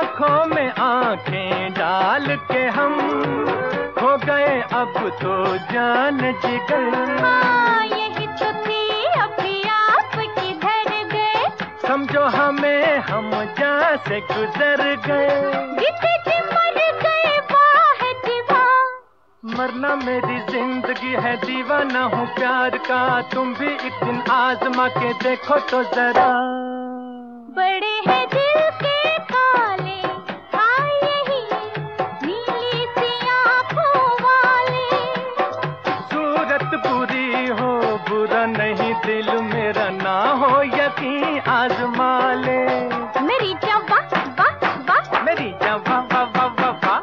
आँखों में आँखें डाल के हम हो गए अब तो जान जिगर। हाँ, यही तो थी अभी आप किधर गए। समझो हमें हम जहाँ से गुजर गए। जीते जी मर गए वाह जी वाह। मरना मेरी जिंदगी है, दीवाना हूँ प्यार का। तुम भी एक दिन आजमा के देखो तो जरा। बड़े हैं दिल के काले, हाँ यही नीली सी आँखों वाले। सूरत बुरी हो बुरा नहीं, दिल मेरा ना हो यकीन आजमा ले। मेरी जवा वाह वाह, मेरी जवा वाह वाह वाह वाह।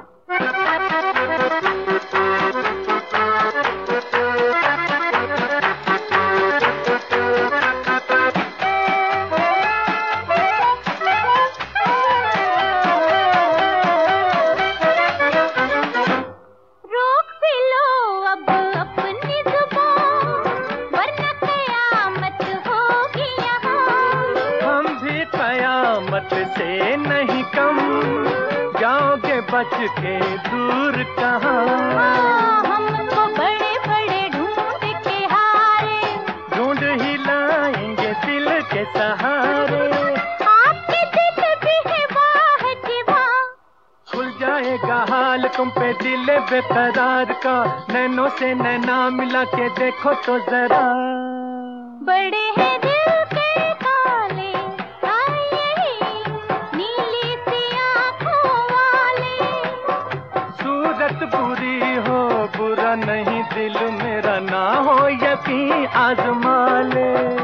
रोक भी लो अब अपनी जुबान, वरना कयामत होगी यहाँ। हम भी कयामत से नहीं कम, जाओगे बच के दूर कहाँ। हाँ, हमको बड़े बड़े ढूंढ के हारे, ढूंढ ही लाएंगे दिल के सहारे। आपके दिल भी है वाह जी वाह। खुल जाएगा हाल तुम पे दिल बेकरार का, नैनों से नैना मिला के देखो तो जरा। बड़े हैं दिल के काले, हाँ यही नीली सी आँखों वाले। सूरत बुरी हो बुरा नहीं, दिल मेरा ना हो यकीन आजमा ले।